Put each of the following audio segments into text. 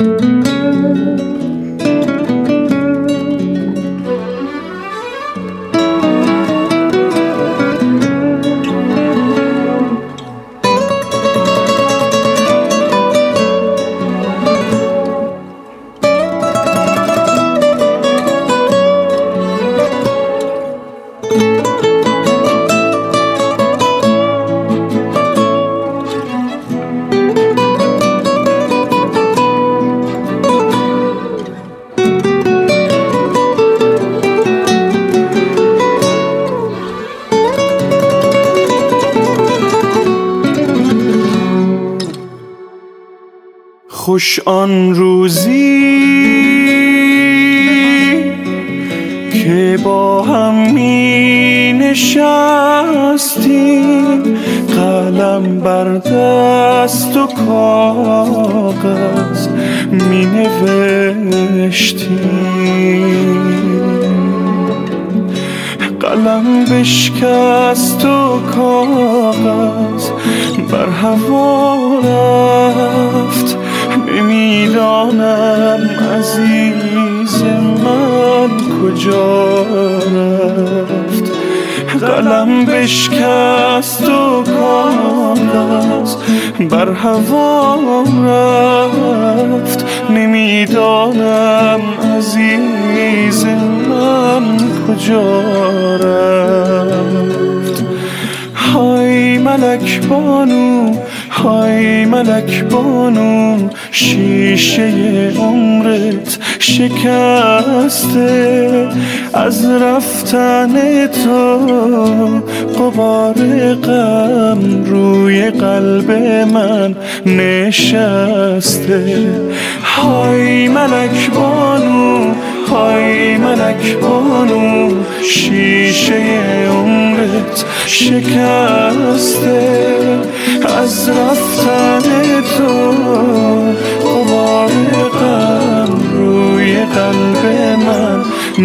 خوش آن روزی که با هم می نشستیم، قلم بر دست و کاغذ می نوشتیم. قلم بشکست و کاغذ بر هوا رفت، نمیدانم عزیز من کجا رفت. قلم بشکست و کاغذ بر هوا رفت، نمیدانم عزیز من کجا رفت. های ملک بانو، های ملک بانو، شیشه عمرت شکسته، از رفتن تو غبار غم روی قلب من نشسته. های ملک بانو، های ملک بانو، شیشه عمرت شکسته، از رفتن تو غبار غم روی قلب من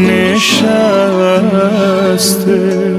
نشسته.